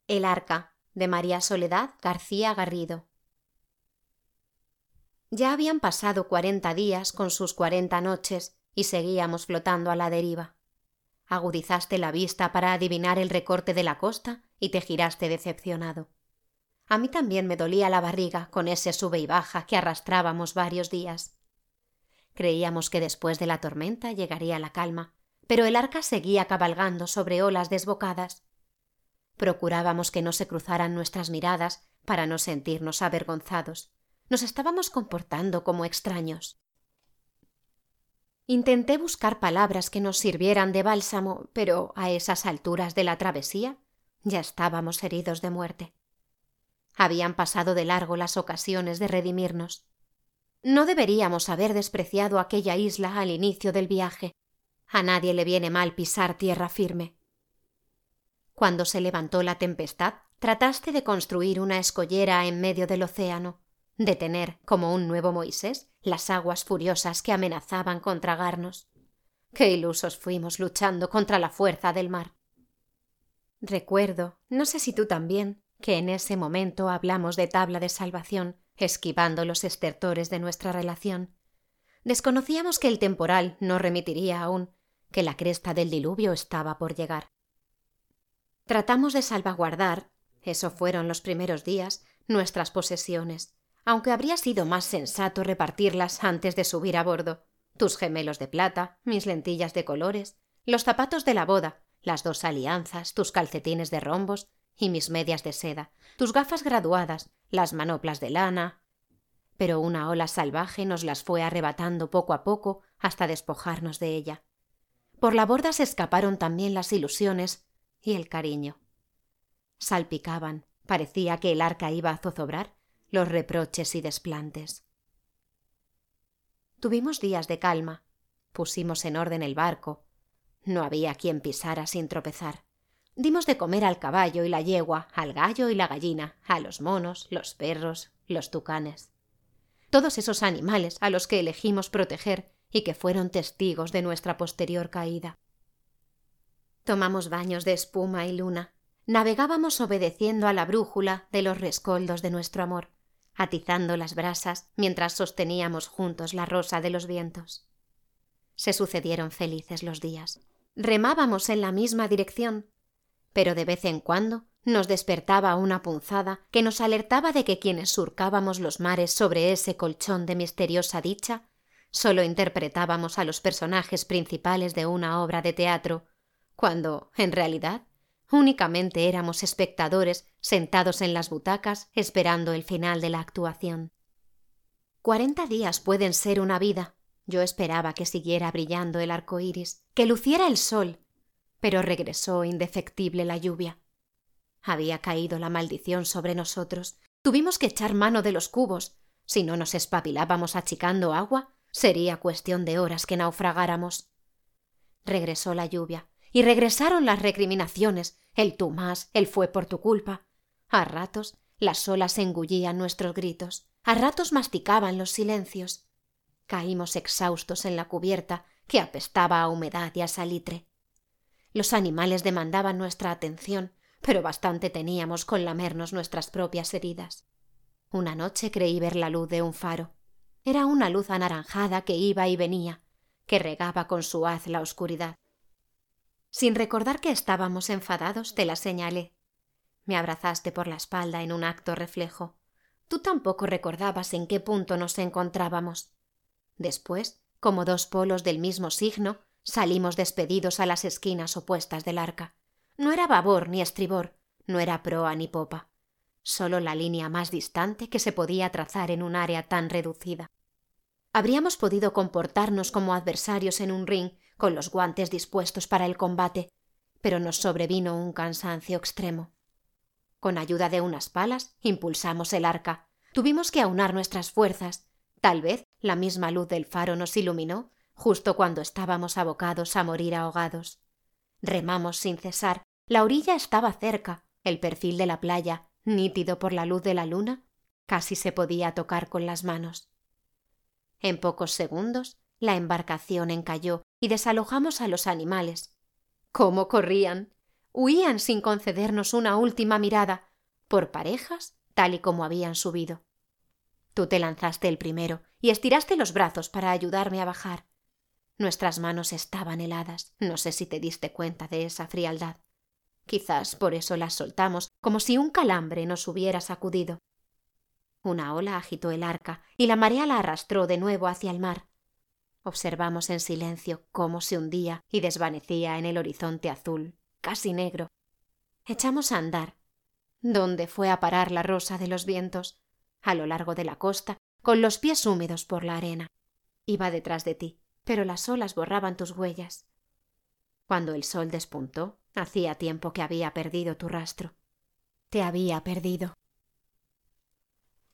El arca, de María Soledad García Garrido. Ya habían pasado 40 días con sus 40 noches y seguíamos flotando a la deriva. Agudizaste la vista para adivinar el recorte de la costa y te giraste decepcionado. A mí también me dolía la barriga con ese sube y baja que arrastrábamos varios días. Creíamos que después de la tormenta llegaría la calma, pero el arca seguía cabalgando sobre olas desbocadas. Procurábamos que no se cruzaran nuestras miradas para no sentirnos avergonzados. Nos estábamos comportando como extraños. Intenté buscar palabras que nos sirvieran de bálsamo, pero a esas alturas de la travesía ya estábamos heridos de muerte. Habían pasado de largo las ocasiones de redimirnos. No deberíamos haber despreciado aquella isla al inicio del viaje. A nadie le viene mal pisar tierra firme. Cuando se levantó la tempestad, trataste de construir una escollera en medio del océano, de tener, como un nuevo Moisés, las aguas furiosas que amenazaban con tragarnos. ¡Qué ilusos fuimos luchando contra la fuerza del mar! Recuerdo, no sé si tú también, que en ese momento hablamos de tabla de salvación, esquivando los estertores de nuestra relación. Desconocíamos que el temporal no remitiría aún, que la cresta del diluvio estaba por llegar. Tratamos de salvaguardar, eso fueron los primeros días, nuestras posesiones, aunque habría sido más sensato repartirlas antes de subir a bordo. Tus gemelos de plata, mis lentillas de colores, los zapatos de la boda, las 2 alianzas, tus calcetines de rombos y mis medias de seda, tus gafas graduadas, las manoplas de lana. Pero una ola salvaje nos las fue arrebatando poco a poco hasta despojarnos de ella. Por la borda se escaparon también las ilusiones y el cariño. Salpicaban, parecía que el arca iba a zozobrar, los reproches y desplantes. Tuvimos días de calma, pusimos en orden el barco. No había quien pisara sin tropezar. Dimos de comer al caballo y la yegua, al gallo y la gallina, a los monos, los perros, los tucanes. Todos esos animales a los que elegimos proteger y que fueron testigos de nuestra posterior caída. Tomamos baños de espuma y luna. Navegábamos obedeciendo a la brújula de los rescoldos de nuestro amor, atizando las brasas mientras sosteníamos juntos la rosa de los vientos. Se sucedieron felices los días. Remábamos en la misma dirección, pero de vez en cuando nos despertaba una punzada que nos alertaba de que quienes surcábamos los mares sobre ese colchón de misteriosa dicha solo interpretábamos a los personajes principales de una obra de teatro, cuando, en realidad, únicamente éramos espectadores sentados en las butacas esperando el final de la actuación. 40 días pueden ser una vida. Yo esperaba que siguiera brillando el arco iris, que luciera el sol, pero regresó indefectible la lluvia. Había caído la maldición sobre nosotros. Tuvimos que echar mano de los cubos. Si no nos espabilábamos achicando agua, sería cuestión de horas que naufragáramos. Regresó la lluvia. Y regresaron las recriminaciones, el tú más, el fue por tu culpa. A ratos las olas engullían nuestros gritos, a ratos masticaban los silencios. Caímos exhaustos en la cubierta, que apestaba a humedad y a salitre. Los animales demandaban nuestra atención, pero bastante teníamos con lamernos nuestras propias heridas. Una noche creí ver la luz de un faro. Era una luz anaranjada que iba y venía, que regaba con su haz la oscuridad. Sin recordar que estábamos enfadados, te la señalé. Me abrazaste por la espalda en un acto reflejo. Tú tampoco recordabas en qué punto nos encontrábamos. Después, como 2 polos del mismo signo, salimos despedidos a las esquinas opuestas del arca. No era babor ni estribor, no era proa ni popa. Solo la línea más distante que se podía trazar en un área tan reducida. Habríamos podido comportarnos como adversarios en un ring, con los guantes dispuestos para el combate, pero nos sobrevino un cansancio extremo. Con ayuda de unas palas impulsamos el arca. Tuvimos que aunar nuestras fuerzas. Tal vez la misma luz del faro nos iluminó justo cuando estábamos abocados a morir ahogados. Remamos sin cesar. La orilla estaba cerca. El perfil de la playa, nítido por la luz de la luna, casi se podía tocar con las manos. En pocos segundos la embarcación encalló y desalojamos a los animales. ¡Cómo corrían! huían sin concedernos una última mirada, por parejas, tal y como habían subido. Tú te lanzaste el primero y estiraste los brazos para ayudarme a bajar. Nuestras manos estaban heladas, no sé si te diste cuenta de esa frialdad. Quizás por eso las soltamos, como si un calambre nos hubiera sacudido. Una ola agitó el arca y la marea la arrastró de nuevo hacia el mar. Observamos en silencio cómo se hundía y desvanecía en el horizonte azul, casi negro. Echamos a andar. ¿Dónde fue a parar la rosa de los vientos? A lo largo de la costa, con los pies húmedos por la arena. Iba detrás de ti, pero las olas borraban tus huellas. Cuando el sol despuntó, hacía tiempo que había perdido tu rastro. Te había perdido.